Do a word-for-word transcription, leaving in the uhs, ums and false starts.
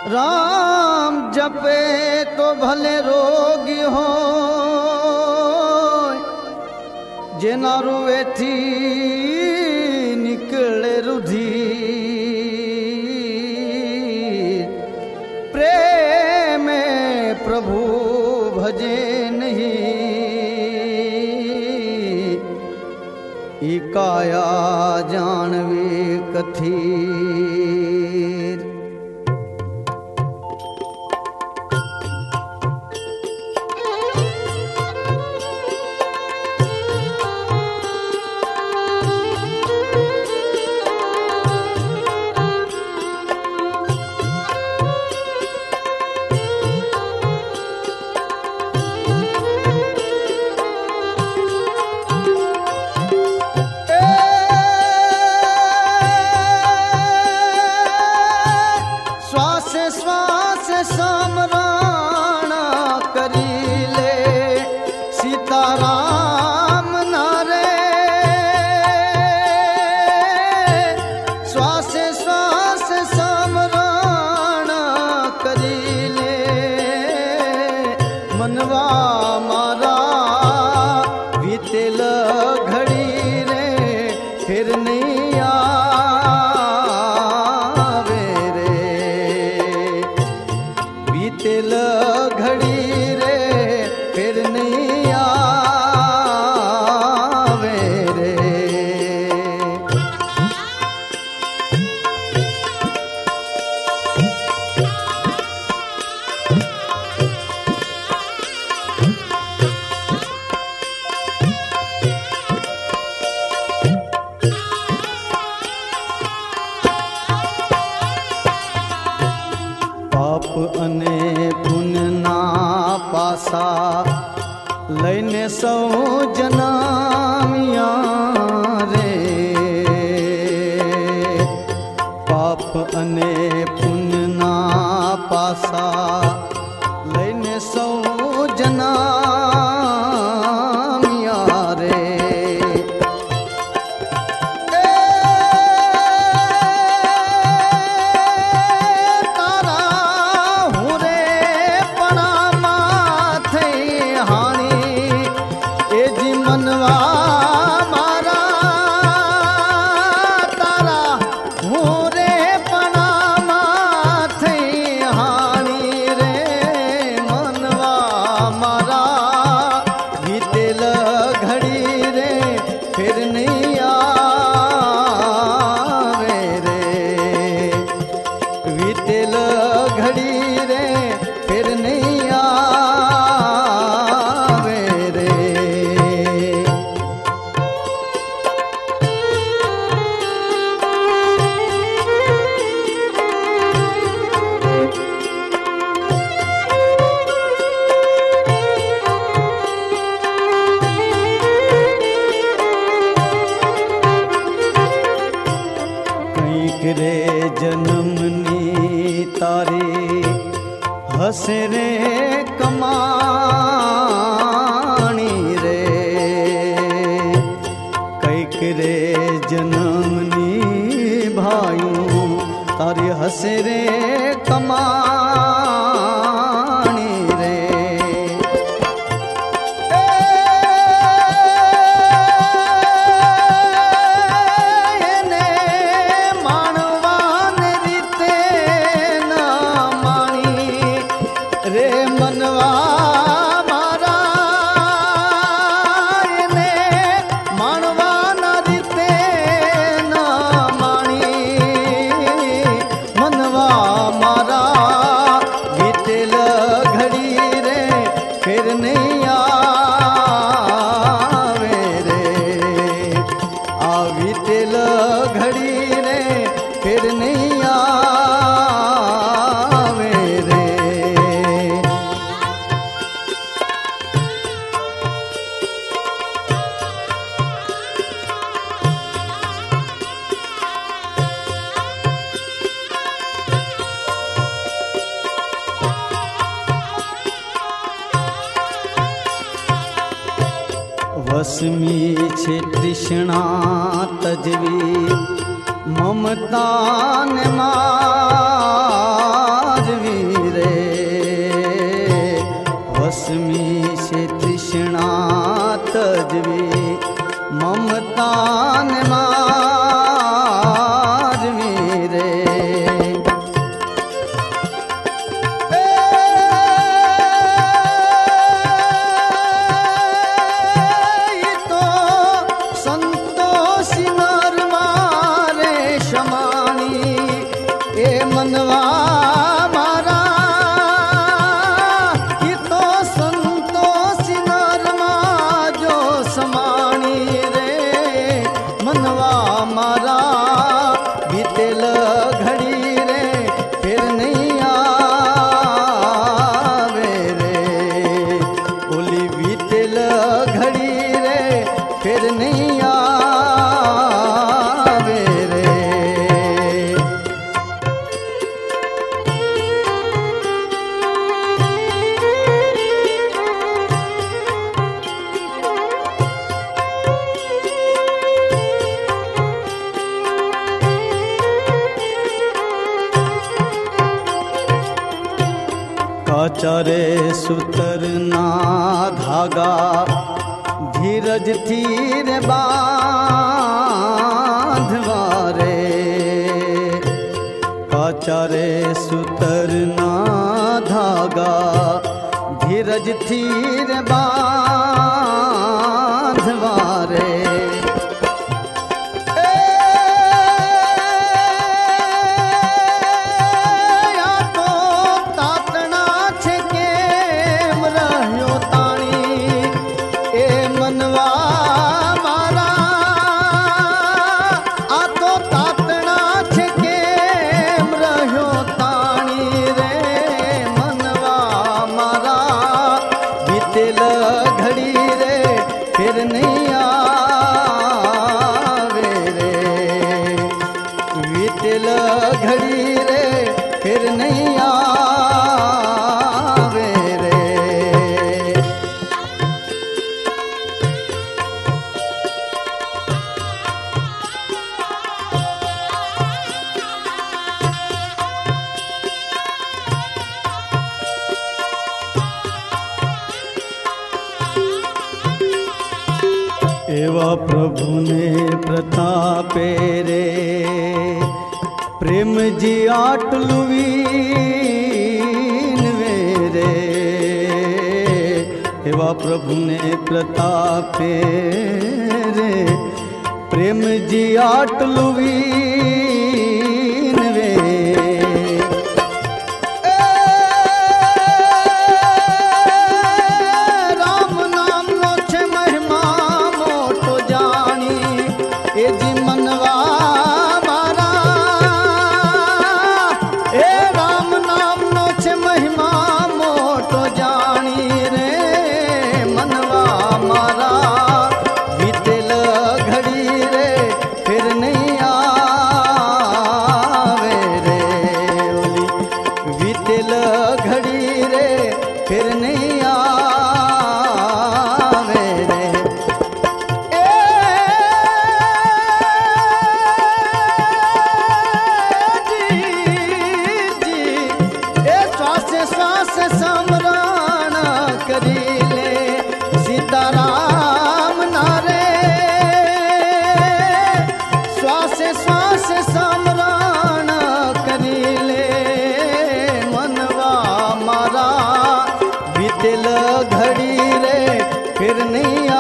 राम जपे तो भले रोगी हो जेना रुवे थी निकले रुधिर प्रेम प्रभु भजे नहीं ई काया जानवे कथीर। अने पुण्य ना पासा लैने सौ जनामिया रे पाप अने पुण्य ना पासा लैने सौ जनामिया रे रे जन्मनी तारी हसे रे कमाणी रे कैक रे जन्मनी भाइयों तारी हसे रे कमाणी रे वसमी छे तृष्णा तजवी ममता ने माजवी से तृष्णा तजवी ममता ने मारवी रे। ये तो संतोषी नर मारे शमानी ए मनवा मारा। ये तो संतोषी नर जो समानी रे मनवा मारा। बीतेल घड़ी रे फिर नहीं आवे रे। बोली बीतेल घड़ी रे फिर नहीं आवे रे। काचरे सुतर ना धागा धीरज थीर बांधवारे। काचरे सुतर ना धागा धीरज थीर बांधवारे। घड़ी रे फिर नहीं आवे रे। बीतेल घड़ी रे फिर नहीं आवे रे। एवा प्रभु ने प्रतापे रे प्रेम जी आटलुवीन वेरे। एवा प्रभु ने प्रतापे रे प्रेम जी आटलुवीन वे। घड़ी रे फिर नहीं